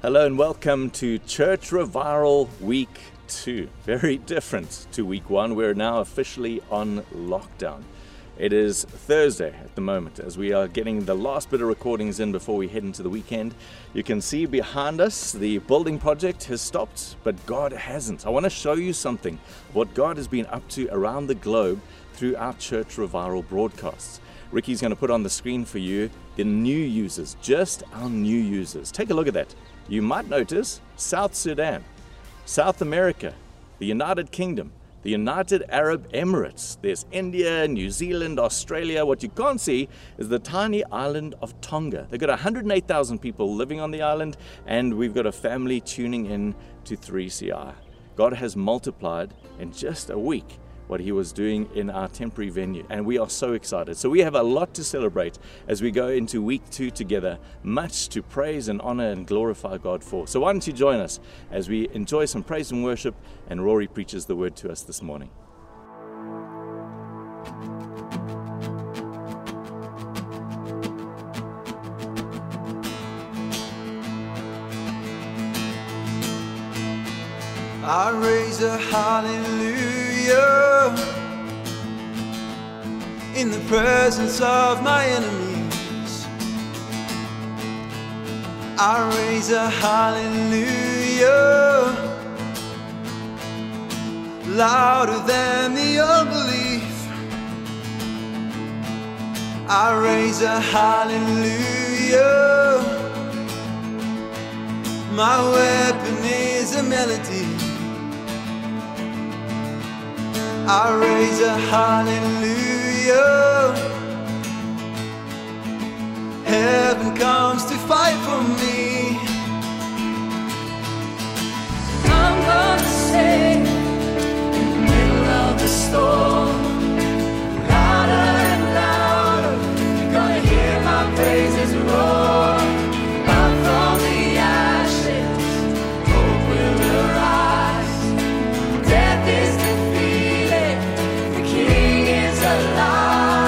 Hello and welcome to Church Revival Week 2. Very different to Week 1. We're now officially on lockdown. It is Thursday at the moment as we are getting the last bit of recordings in before we head into the weekend. You can see behind us the building project has stopped, but God hasn't. I want to show you something, what God has been up to around the globe through our Church Revival broadcasts. Ricky's going to put on the screen for you the new users, just our new users. Take a look at that. You might notice South Sudan, South America, the United Kingdom, the United Arab Emirates. There's India, New Zealand, Australia. What you can't see is the tiny island of Tonga. They've got 108,000 people living on the island, and we've got a family tuning in to 3CR. God has multiplied in just a week what he was doing in our temporary venue, and we are so excited. So we have a lot to celebrate as we go into week 2 together, much to praise and honor and glorify God for. So why don't you join us as we enjoy some praise and worship, and Rory preaches the word to us this morning. I raise a hallelujah in the presence of my enemies. I raise a hallelujah louder than the unbelief. I raise a hallelujah. My weapon is a melody. I raise a hallelujah. Heaven comes to fight for me. I'm gonna sing in the middle of the storm, louder and louder. You're gonna hear my praises roar. Up from the ashes, hope will arise. Death is defeated, the King is alive.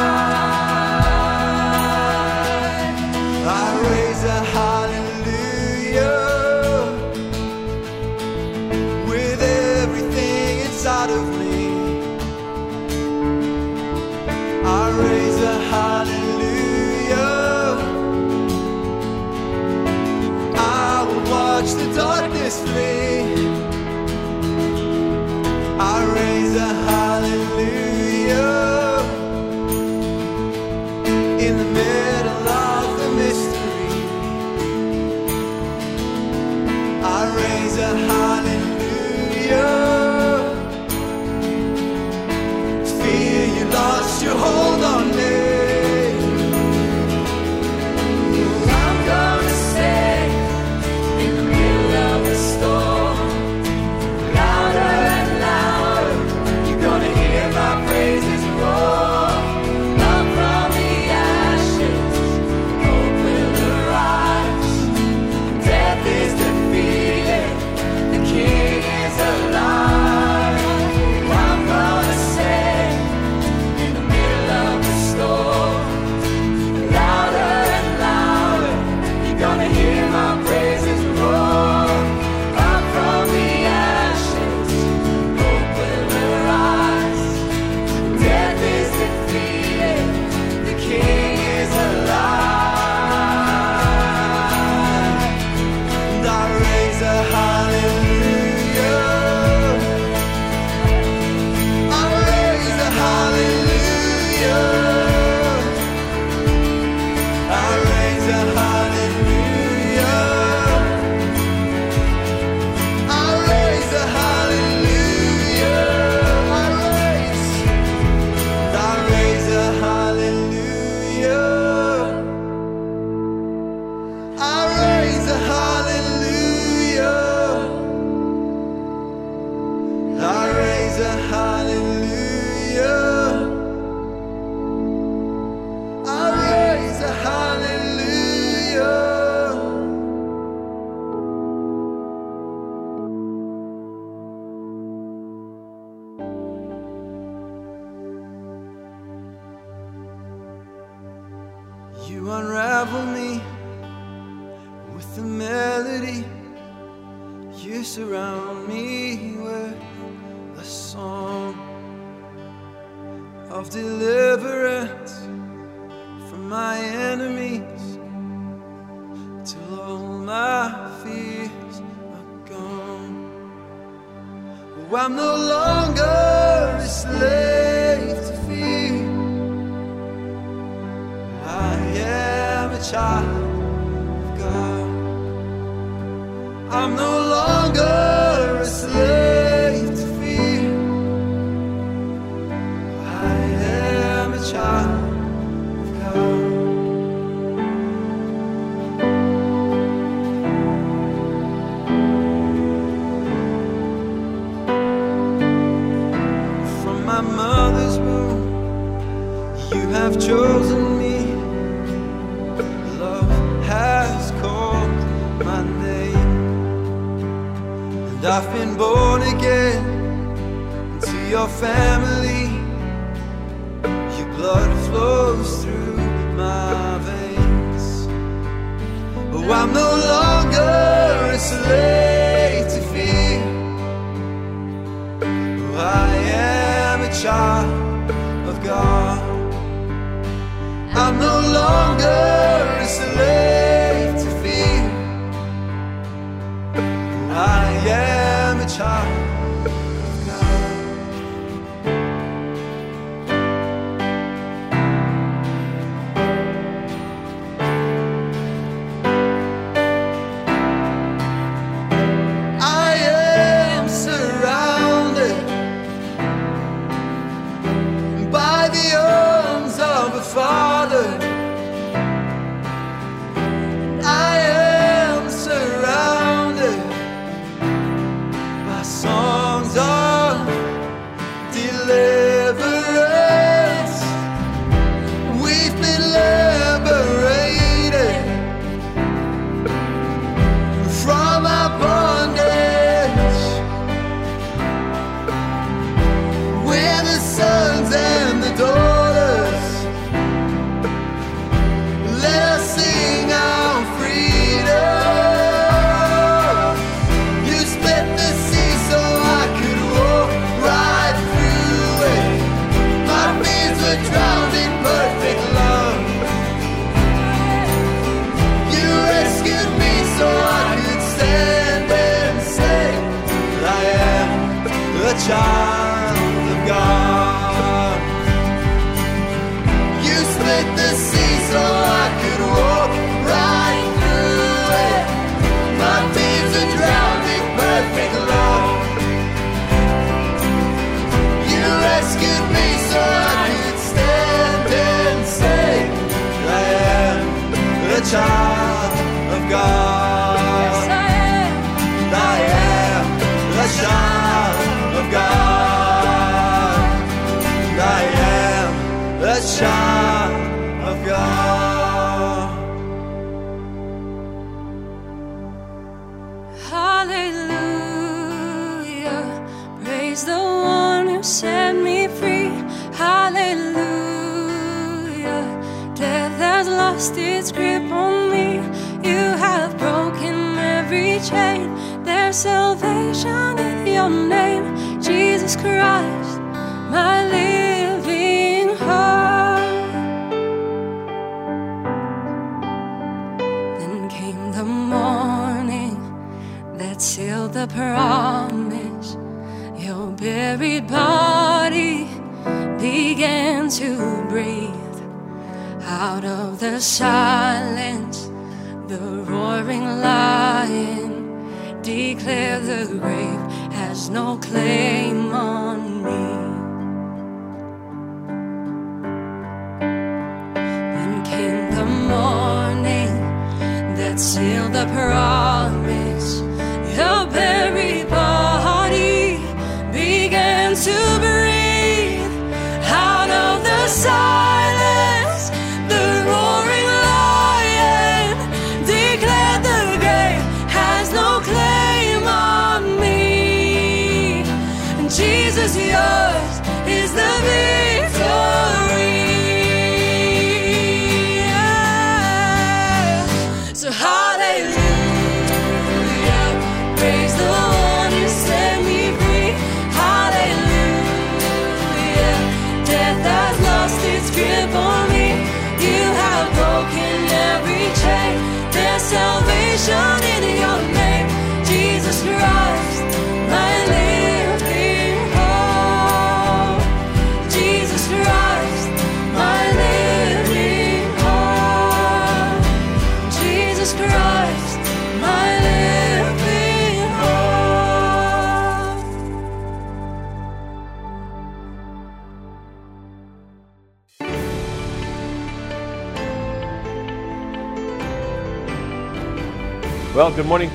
I raise a hallelujah with everything inside of me. I raise a hallelujah. I will watch the darkness flee. I raise a hallelujah in the middle of the mystery. I raise a hallelujah. Fear you lost your hold on me. I'm gonna sing in the middle of the storm, louder and louder. You're gonna hear my praises roar. Up from the ashes, hope will arise. Death is defeated, the You surround me with a song of deliverance from my enemies, till all my fears are gone. Oh, I'm no longer a slave to fear. I am a child of God. I'm no longer a slave to fear. I am a child of God. From my mother's womb, you have chosen me. Love has called my name, and I've been born again into your family. Your blood flows through my veins. Oh, I'm no longer a slave to fear. Oh, I am a child of God. I'm no longer a slave to fear. I am a child of God. I am surrounded by the arms of a Father. I am surrounded by songs of deliverance. We've been liberated from our bondage. We're the sons and the daughters. Let us sing our freedom. You split the sea so I could walk right through it. My fears were drowned in perfect love. You rescued me so I could stand and say that I am a child of God. You split the sea so I could walk right through it. My fears are drowned in perfect love. You rescued me so I could stand and say I am a child of God. Yes, I am. I am a child of God. I am a child of God. Hallelujah. Praise the one who set me free. Hallelujah. Death has lost its grip on me. You have broken every chain. There's salvation in your name, Jesus Christ, my living hope. Then came the morning that sealed the promise. Your buried body began to breathe. Out of the silence, the roaring lion declared the grave has no claim on me. Then came the morning that sealed the promise. Your buried body began to breathe. Out of the silence, the roaring lion declared the grave has no claim on me. And Jesus, yours is the victory. So hallelujah, praise the Lord. Well, good morning,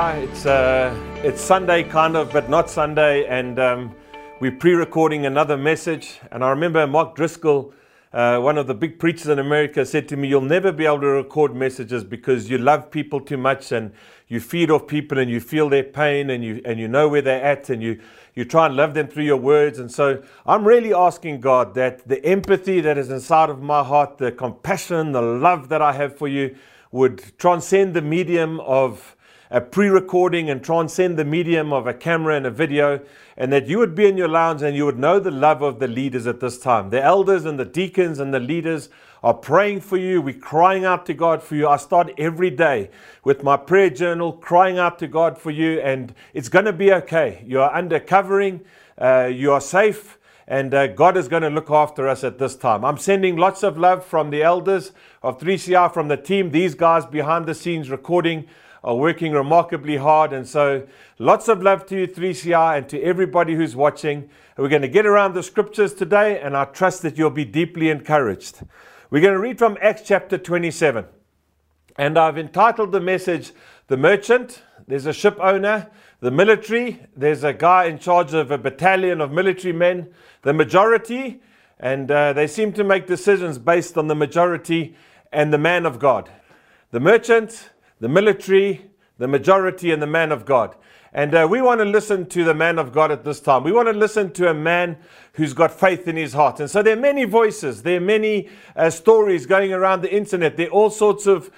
3CI. It's Sunday, kind of, but not Sunday, and we're pre-recording another message. And I remember Mark Driscoll, one of the big preachers in America, said to me, "You'll never be able to record messages because you love people too much, and you feed off people, and you feel their pain, and you know where they're at, and you try and love them through your words." And so I'm really asking God that the empathy that is inside of my heart, the compassion, the love that I have for you, would transcend the medium of a pre-recording and transcend the medium of a camera and a video, and that you would be in your lounge and you would know the love of the leaders at this time. The elders and the deacons and the leaders are praying for you. We're crying out to God for you. I start every day with my prayer journal, crying out to God for you, and it's going to be okay. You are under covering, you are safe, and God is going to look after us at this time. I'm sending lots of love from the elders of 3CR, from the team. These guys behind the scenes recording are working remarkably hard. And so lots of love to you, 3CR, and to everybody who's watching. We're going to get around the scriptures today, and I trust that you'll be deeply encouraged. We're going to read from Acts chapter 27. And I've entitled the message, "The Merchant." There's a ship owner. The military, there's a guy in charge of a battalion of military men. The majority, and they seem to make decisions based on the majority, and the man of God. The merchant, the military, the majority, and the man of God. And we want to listen to the man of God at this time. We want to listen to a man who's got faith in his heart. And so there are many voices, there are many stories going around the internet. There are all sorts of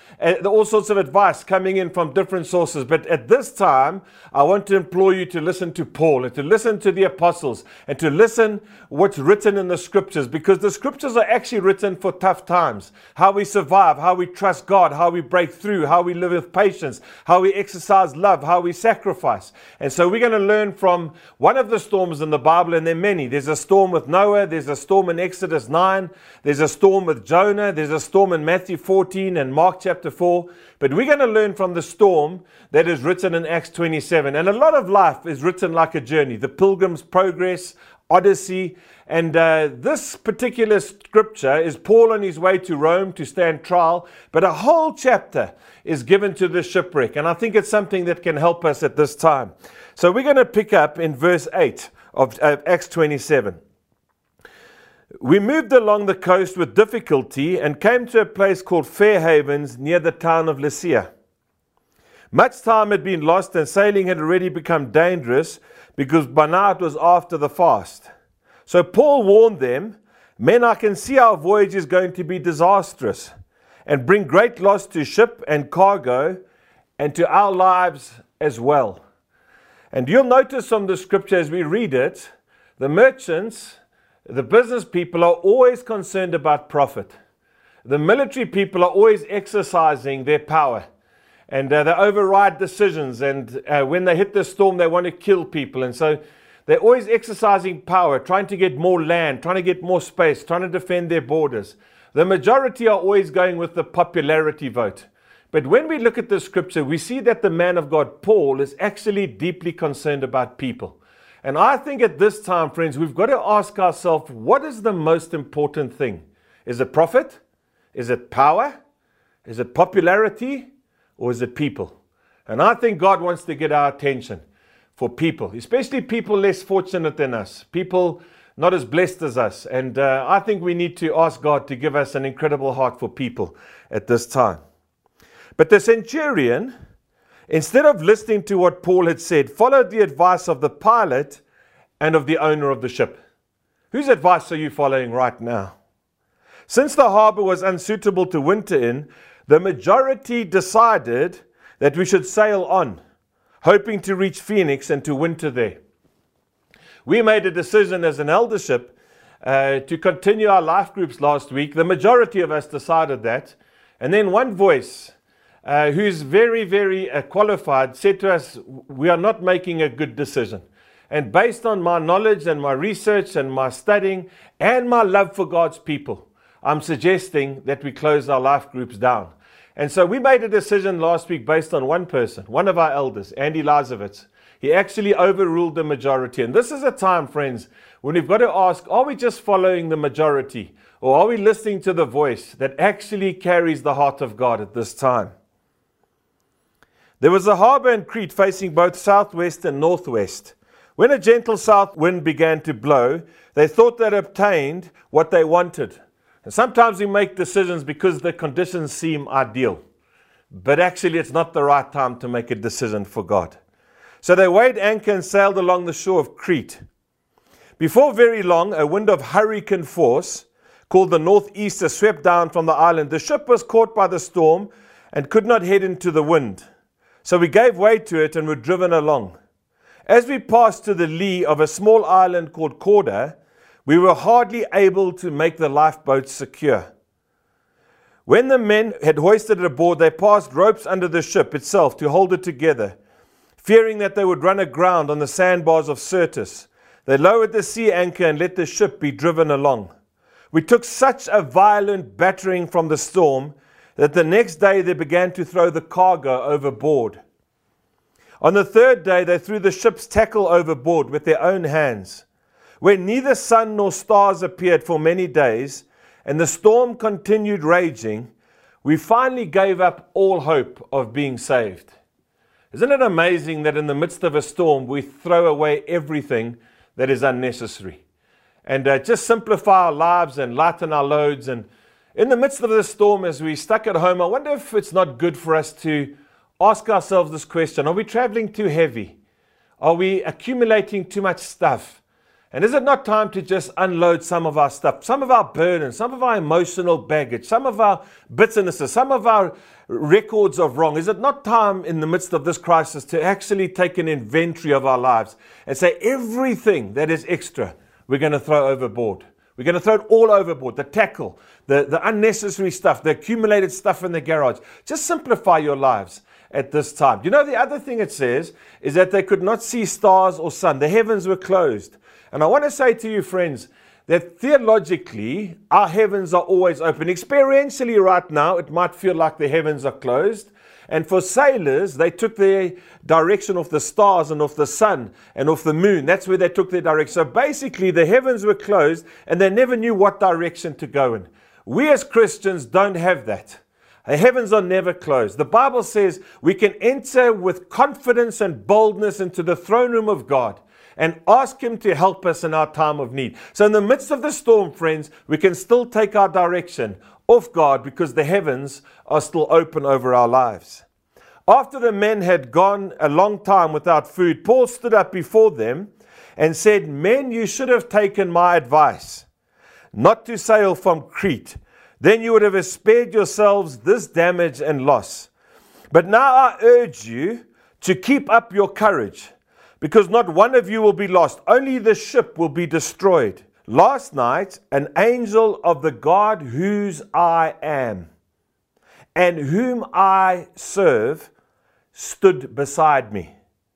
advice coming in from different sources. But at this time, I want to implore you to listen to Paul and to listen to the apostles and to listen what's written in the scriptures, because the scriptures are actually written for tough times. How we survive, how we trust God, how we break through, how we live with patience, how we exercise love, how we sacrifice. And so we're going to learn from one of the storms in the Bible, and there are many. There's a storm with Noah, there's a storm in Exodus 9, there's a storm with Jonah, there's a storm in Matthew 14 and Mark chapter 4. But we're going to learn from the storm that is written in Acts 27. And a lot of life is written like a journey, the Pilgrim's Progress, Odyssey. And this particular scripture is Paul on his way to Rome to stand trial, but a whole chapter is given to the shipwreck. And I think it's something that can help us at this time. So we're going to pick up in verse 8 of Acts 27. "We moved along the coast with difficulty and came to a place called Fair Havens near the town of Lycia. Much time had been lost and sailing had already become dangerous because by now it was after the fast. So Paul warned them, 'Men, I can see our voyage is going to be disastrous and bring great loss to ship and cargo and to our lives as well.'" And you'll notice from the scripture as we read it, the merchants, the business people are always concerned about profit. The military people are always exercising their power. And they override decisions. And when they hit the storm, they want to kill people. And so they're always exercising power, trying to get more land, trying to get more space, trying to defend their borders. The majority are always going with the popularity vote. But when we look at the scripture, we see that the man of God, Paul, is actually deeply concerned about people. And I think at this time, friends, we've got to ask ourselves, what is the most important thing? Is it profit? Is it power? Is it popularity? Or is it people? And I think God wants to get our attention for people, especially people less fortunate than us, people not as blessed as us. And I think we need to ask God to give us an incredible heart for people at this time. But the centurion, instead of listening to what Paul had said, followed the advice of the pilot and of the owner of the ship. Whose advice are you following right now? Since the harbor was unsuitable to winter in, the majority decided that we should sail on, hoping to reach Phoenix and to winter there. We made a decision as an eldership to continue our life groups last week. The majority of us decided that. And then one voice, who's very, very qualified, said to us, "We are not making a good decision." And based on my knowledge and my research and my studying and my love for God's people, I'm suggesting that we close our life groups down. And so we made a decision last week based on one person, one of our elders, Andy Lazarevitz. He actually overruled the majority. And this is a time, friends, when we've got to ask, are we just following the majority? Or are we listening to the voice that actually carries the heart of God at this time? There was a harbor in Crete facing both southwest and northwest. When a gentle south wind began to blow, they thought they'd obtained what they wanted. And sometimes we make decisions because the conditions seem ideal. But actually it's not the right time to make a decision for God. So they weighed anchor and sailed along the shore of Crete. Before very long, a wind of hurricane force, called the northeaster, swept down from the island. The ship was caught by the storm and could not head into the wind. So we gave way to it and were driven along. As we passed to the lee of a small island called Cauda, we were hardly able to make the lifeboats secure. When the men had hoisted it aboard, they passed ropes under the ship itself to hold it together, fearing that they would run aground on the sandbars of Syrtis. They lowered the sea anchor and let the ship be driven along. We took such a violent battering from the storm that the next day they began to throw the cargo overboard. On the third day they threw the ship's tackle overboard with their own hands. When neither sun nor stars appeared for many days, and the storm continued raging, we finally gave up all hope of being saved. Isn't it amazing that in the midst of a storm we throw away everything that is unnecessary and just simplify our lives and lighten our loads? And in the midst of the storm, as we're stuck at home, I wonder if it's not good for us to ask ourselves this question: are we traveling too heavy? Are we accumulating too much stuff? And is it not time to just unload some of our stuff, some of our burdens, some of our emotional baggage, some of our bitternesses, some of our records of wrong? Is it not time in the midst of this crisis to actually take an inventory of our lives and say everything that is extra, we're going to throw overboard? We're going to throw it all overboard, the tackle, the unnecessary stuff, the accumulated stuff in the garage. Just simplify your lives at this time. You know, the other thing it says is that they could not see stars or sun. The heavens were closed. And I want to say to you, friends, that theologically, our heavens are always open. Experientially right now, it might feel like the heavens are closed. And for sailors, they took their direction off the stars and off the sun and off the moon. That's where they took their direction. So basically, the heavens were closed and they never knew what direction to go in. We as Christians don't have that. The heavens are never closed. The Bible says we can enter with confidence and boldness into the throne room of God and ask Him to help us in our time of need. So in the midst of the storm, friends, we can still take our direction off God because the heavens are still open over our lives. After the men had gone a long time without food, Paul stood up before them and said, "Men, you should have taken my advice not to sail from Crete. Then you would have spared yourselves this damage and loss. But now I urge you to keep up your courage, because not one of you will be lost. Only the ship will be destroyed. Last night, an angel of the God whose I am and whom I serve stood beside me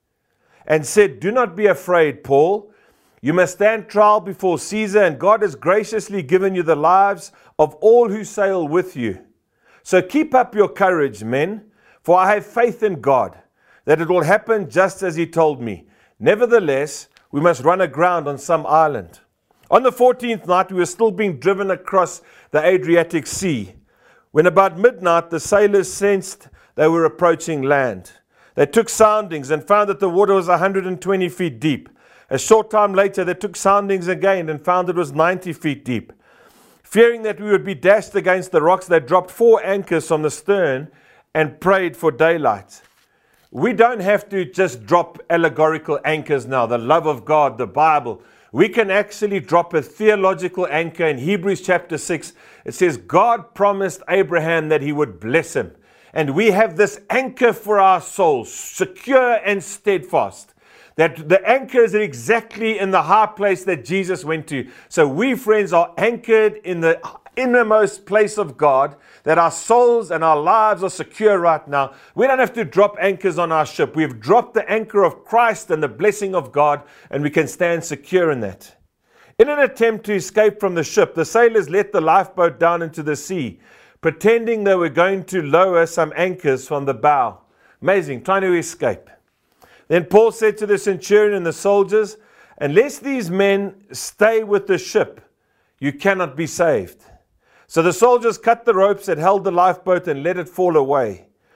and said, 'Do not be afraid, Paul. You must stand trial before Caesar, and God has graciously given you the lives of all who sail with you. So keep up your courage, men, for I have faith in God that it will happen just as He told me. Nevertheless, we must run aground on some island.' On the 14th night, we were still being driven across the Adriatic Sea, when about midnight the sailors sensed they were approaching land. They took soundings and found that the water was 120 feet deep. A short time later, they took soundings again and found it was 90 feet deep. Fearing that we would be dashed against the rocks, they dropped 4 anchors from the stern and prayed for daylight." We don't have to just drop allegorical anchors now, the love of God, the Bible. We can actually drop a theological anchor in Hebrews chapter 6. It says, God promised Abraham that He would bless him. And we have this anchor for our souls, secure and steadfast. That the anchor is exactly in the high place that Jesus went to. So we, friends, are anchored in the innermost place of God, that our souls and our lives are secure right now. We don't have to drop anchors on our ship. We've dropped the anchor of Christ and the blessing of God, and we can stand secure in that. In an attempt to escape from the ship, the sailors let the lifeboat down into the sea, pretending they were going to lower some anchors from the bow. Amazing, trying to escape. Then Paul said to the centurion and the soldiers, "Unless these men stay with the ship, you cannot be saved." So the soldiers cut the ropes that held the lifeboat and let it fall away.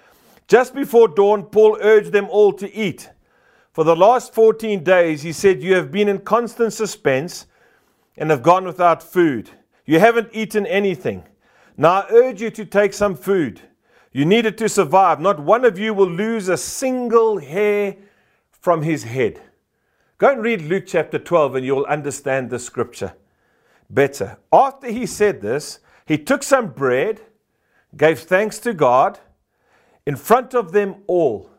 Just before dawn, Paul urged them all to eat. For the last 14 days, he said, you have been in constant suspense and have gone without food. You haven't eaten anything. Now I urge you to take some food. You need it to survive. Not one of you will lose a single hair from his head. Go and read Luke chapter 12 and you'll understand the scripture better. After he said this, he took some bread, gave thanks to God, in front of them all,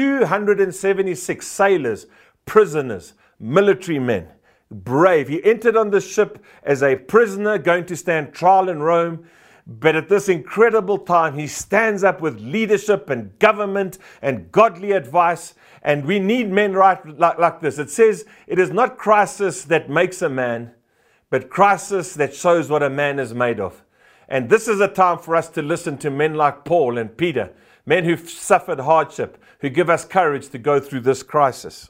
276 sailors, prisoners, military men, brave. He entered on the ship as a prisoner going to stand trial in Rome. But at this incredible time, he stands up with leadership and government and godly advice. And we need men like this. It says, it is not crisis that makes a man, but crisis that shows what a man is made of. And this is a time for us to listen to men like Paul and Peter, men who've suffered hardship, who give us courage to go through this crisis.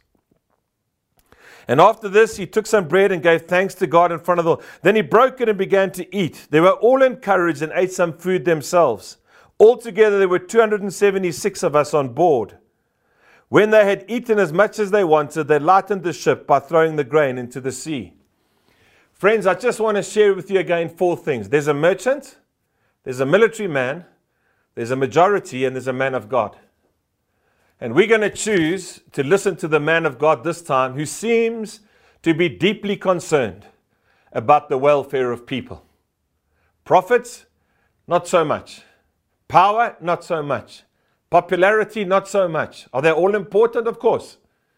And after this, he took some bread and gave thanks to God in front of them. Then he broke it and began to eat. They were all encouraged and ate some food themselves. Altogether, there were 276 of us on board. When they had eaten as much as they wanted, they lightened the ship by throwing the grain into the sea. Friends, I just want to share with you again 4 things. There's a merchant, there's a military man, there's a majority, and there's a man of God. And we're going to choose to listen to the man of God this time who seems to be deeply concerned about the welfare of people. Prophets, not so much. Power, not so much. Popularity, not so much. Are they all important? Of course.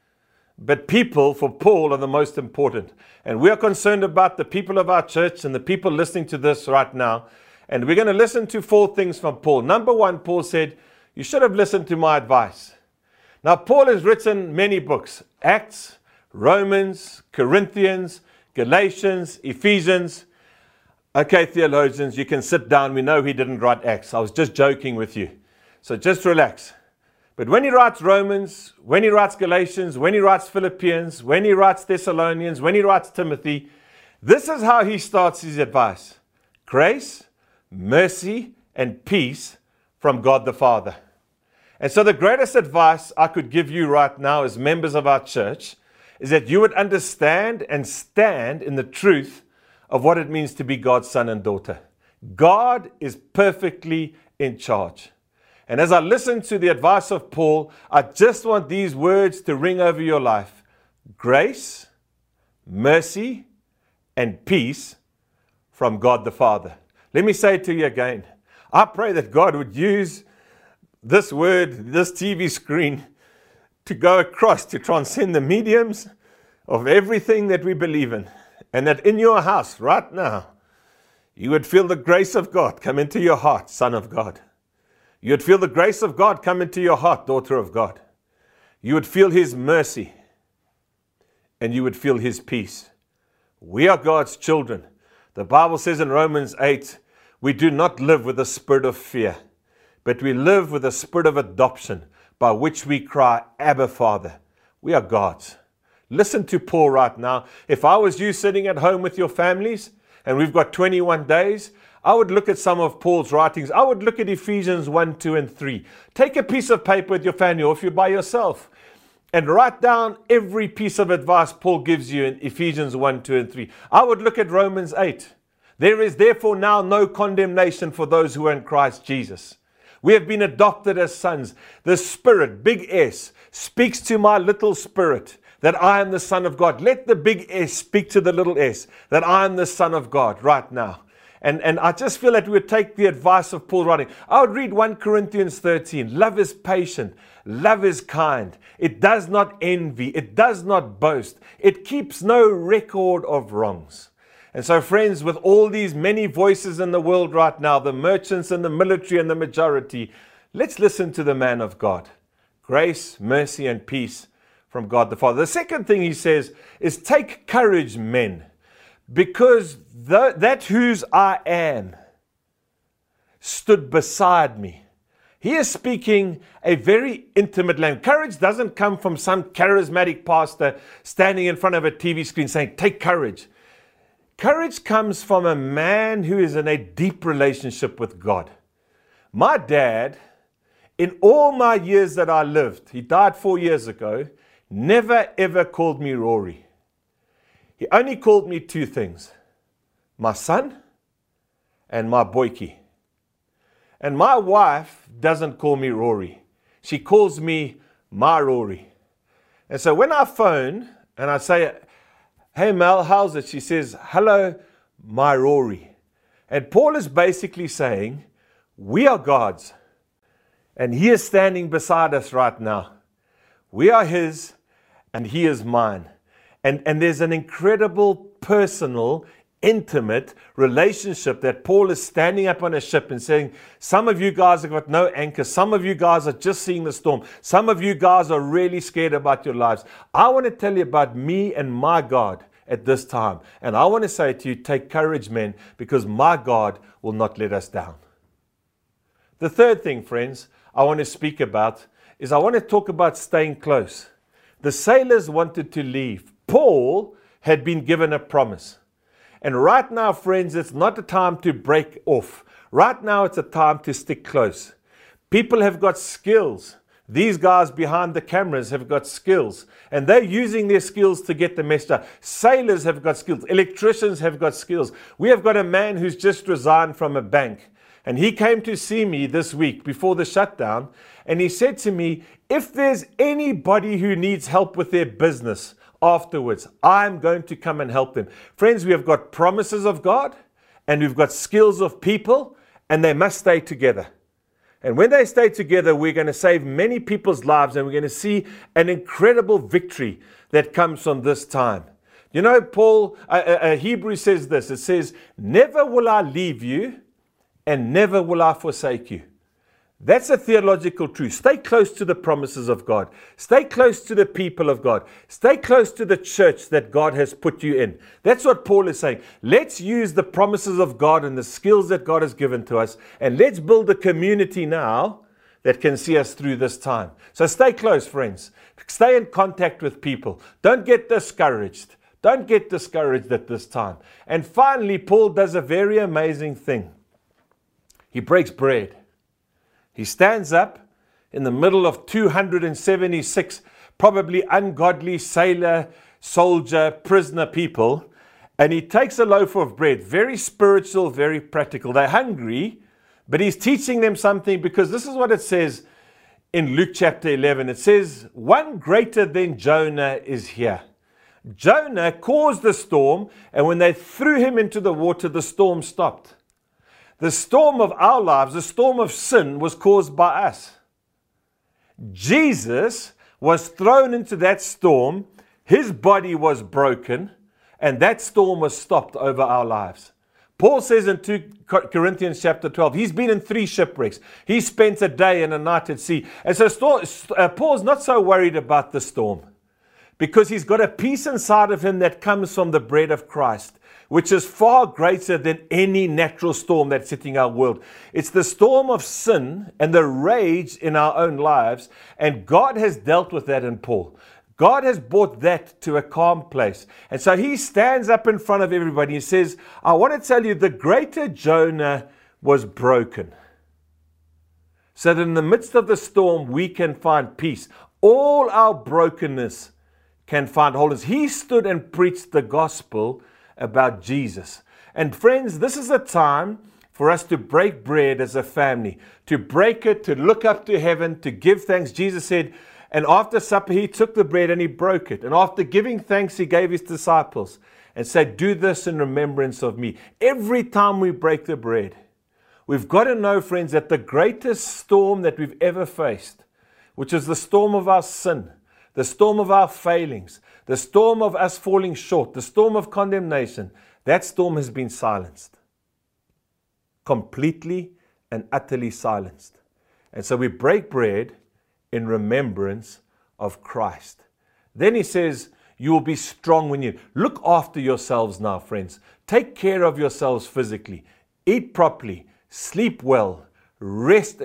But people, for Paul, are the most important. And we are concerned about the people of our church and the people listening to this right now. And we're going to listen to 4 things from Paul. Number 1, Paul said, you should have listened to my advice. Now, Paul has written many books, Acts, Romans, Corinthians, Galatians, Ephesians. Okay, theologians, you can sit down. We know he didn't write Acts. I was just joking with you. So just relax. But when he writes Romans, when he writes Galatians, when he writes Philippians, when he writes Thessalonians, when he writes Timothy, this is how he starts his advice. Grace, mercy, and peace from God the Father. And so the greatest advice I could give you right now as members of our church is that you would understand and stand in the truth of what it means to be God's son and daughter. God is perfectly in charge. And as I listen to the advice of Paul, I just want these words to ring over your life. Grace, mercy, and peace from God the Father. Let me say it to you again. I pray that God would use this word, this TV screen, to go across, to transcend the mediums of everything that we believe in. And that in your house right now, you would feel the grace of God come into your heart, son of God. You would feel the grace of God come into your heart, daughter of God. You would feel his mercy, and you would feel his peace. We are God's children. The Bible says in Romans 8, we do not live with a spirit of fear, but we live with a spirit of adoption, by which we cry, Abba, Father. We are God's. Listen to Paul right now. If I was you sitting at home with your families, and we've got 21 days, I would look at some of Paul's writings. I would look at Ephesians 1, 2, and 3. Take a piece of paper with your family, or if you're by yourself, and write down every piece of advice Paul gives you in Ephesians 1, 2, and 3. I would look at Romans 8. There is therefore now no condemnation for those who are in Christ Jesus. We have been adopted as sons. The Spirit, big S, speaks to my little spirit that I am the Son of God. Let the big S speak to the little s, that I am the Son of God right now. And I just feel that we would take the advice of Paul writing. I would read 1 Corinthians 13. Love is patient. Love is kind. It does not envy. It does not boast. It keeps no record of wrongs. And so, friends, with all these many voices in the world right now, the merchants and the military and the majority, let's listen to the man of God. Grace, mercy, and peace from God the Father. The second thing he says is take courage, men, because that whose I am stood beside me. He is speaking a very intimate language. Courage doesn't come from some charismatic pastor standing in front of a TV screen saying, take courage. Courage comes from a man who is in a deep relationship with God. My dad in all my years that I lived, he died 4 years ago, never ever called me Rory. He only called me two things, my son and my boykie. And my wife doesn't call me Rory. She calls me my Rory. And so when I phone and I say, hey Mel, how's it? She says, hello, my Rory. And Paul is basically saying, we are God's. And he is standing beside us right now. We are his and he is mine. And there's an incredible personal, intimate relationship that Paul is standing up on a ship and saying, some of you guys have got no anchor. Some of you guys are just seeing the storm. Some of you guys are really scared about your lives. I want to tell you about me and my God at this time. And I want to say to you, take courage, men, because my God will not let us down. The third thing, friends, I want to speak about is I want to talk about staying close. The sailors wanted to leave. Paul had been given a promise. And right now, friends, it's not a time to break off. Right now, it's a time to stick close. People have got skills. These guys behind the cameras have got skills. And they're using their skills to get the message out. Sailors have got skills. Electricians have got skills. We have got a man who's just resigned from a bank. And he came to see me this week before the shutdown. And he said to me, if there's anybody who needs help with their business afterwards, I'm going to come and help them. Friends, we have got promises of God and we've got skills of people, and they must stay together. And when they stay together, we're going to save many people's lives, and we're going to see an incredible victory that comes from this time. You know, Paul, Hebrew says this. It says, never will I leave you and never will I forsake you. That's a theological truth. Stay close to the promises of God. Stay close to the people of God. Stay close to the church that God has put you in. That's what Paul is saying. Let's use the promises of God and the skills that God has given to us, and let's build a community now that can see us through this time. So stay close, friends. Stay in contact with people. Don't get discouraged. Don't get discouraged at this time. And finally, Paul does a very amazing thing. He breaks bread. He stands up in the middle of 276 probably ungodly sailor, soldier, prisoner people, and he takes a loaf of bread. Very spiritual, very practical. They're hungry, but he's teaching them something, because this is what it says in Luke chapter 11. It says, one greater than Jonah is here. Jonah caused the storm, and when they threw him into the water, the storm stopped. The storm of our lives, the storm of sin, was caused by us. Jesus was thrown into that storm. His body was broken, and that storm was stopped over our lives. Paul says in 2 Corinthians chapter 12, he's been in 3 shipwrecks. He spent a day and a night at sea. And so Paul's not so worried about the storm, because he's got a peace inside of him that comes from the bread of Christ, which is far greater than any natural storm that's hitting our world. It's the storm of sin and the rage in our own lives, and God has dealt with that in Paul. God has brought that to a calm place. And so he stands up in front of everybody. He says, I want to tell you, the greater Jonah was broken, so that in the midst of the storm, we can find peace. All our brokenness can find wholeness. He stood and preached the gospel about Jesus. And friends, this is a time for us to break bread as a family, to break it, to look up to heaven, to give thanks. Jesus said, and after supper, he took the bread and he broke it. And after giving thanks, he gave his disciples and said, do this in remembrance of me. Every time we break the bread, we've got to know, friends, that the greatest storm that we've ever faced, which is the storm of our sin, the storm of our failings, the storm of us falling short, the storm of condemnation, that storm has been silenced. Completely and utterly silenced. And so we break bread in remembrance of Christ. Then he says, you will be strong when you look after yourselves now, friends. Take care of yourselves physically. Eat properly. Sleep well. Rest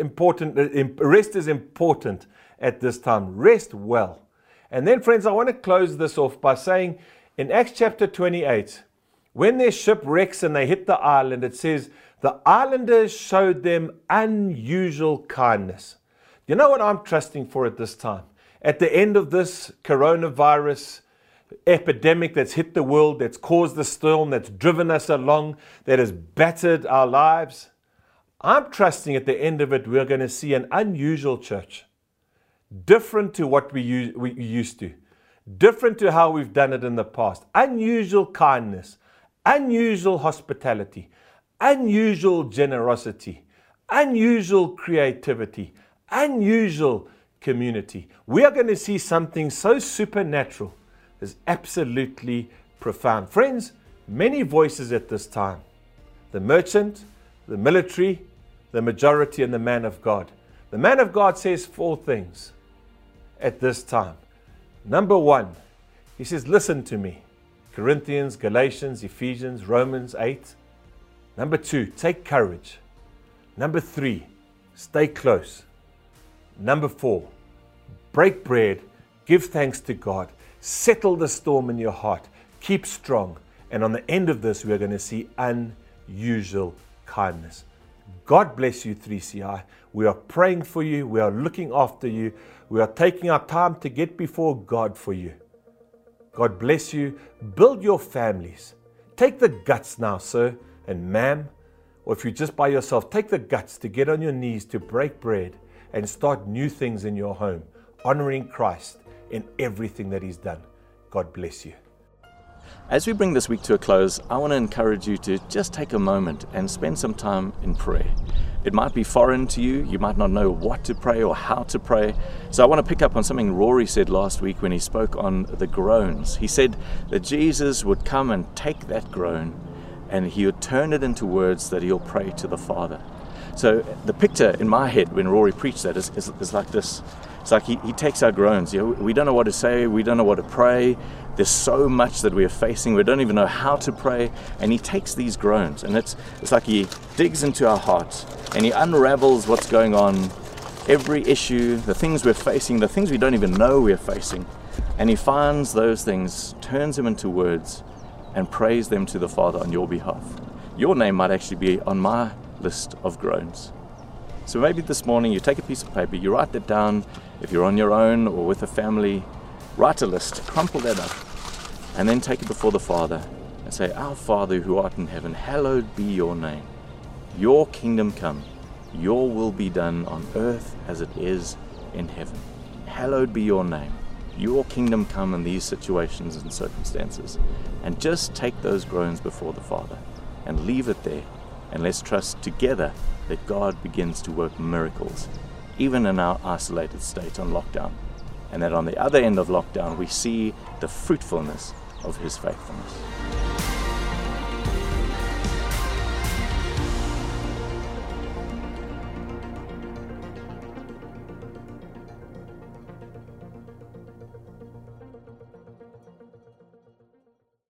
is important at this time. Rest well. And then, friends, I want to close this off by saying in Acts chapter 28, when their ship wrecks and they hit the island, it says the islanders showed them unusual kindness. You know what I'm trusting for at this time? At the end of this coronavirus epidemic that's hit the world, that's caused the storm, that's driven us along, that has battered our lives, I'm trusting at the end of it we're going to see an unusual church, different to what we used to, different to how we've done it in the past. Unusual kindness, unusual hospitality, unusual generosity, unusual creativity, unusual community. We are going to see something so supernatural, is absolutely profound. Friends, many voices at this time. The merchant, the military, the majority, and the man of God. The man of God says 4 things at this time. Number 1, he says, listen to me. Corinthians, Galatians, Ephesians, Romans 8. Number 2, take courage. Number 3, stay close. Number 4, break bread, give thanks to God, settle the storm in your heart, keep strong. And on the end of this, we're going to see unusual kindness. God bless you, 3CI. We are praying for you. We are looking after you. We are taking our time to get before God for you. God bless you. Build your families. Take the guts now, sir and ma'am, or if you're just by yourself, take the guts to get on your knees to break bread and start new things in your home, honoring Christ in everything that He's done. God bless you. As we bring this week to a close, I want to encourage you to just take a moment and spend some time in prayer. It might be foreign to you. You might not know what to pray or how to pray. So I want to pick up on something Rory said last week when he spoke on the groans. He said that Jesus would come and take that groan and He would turn it into words that He'll pray to the Father. So the picture in my head when Rory preached that is like this. It's like he takes our groans. You know, we don't know what to say. We don't know what to pray. There's so much that we are facing. We don't even know how to pray. And He takes these groans. And it's like He digs into our hearts and He unravels what's going on, every issue, the things we're facing, the things we don't even know we're facing. And He finds those things, turns them into words, and prays them to the Father on your behalf. Your name might actually be on my list of groans. So maybe this morning you take a piece of paper, you write that down. If you're on your own or with a family, write a list, crumple that up, and then take it before the Father and say, Our Father who art in heaven, hallowed be your name. Your kingdom come, your will be done on earth as it is in heaven. Hallowed be your name. Your kingdom come in these situations and circumstances. And just take those groans before the Father and leave it there. And let's trust together that God begins to work miracles, even in our isolated state on lockdown. And that on the other end of lockdown, we see the fruitfulness of His faithfulness.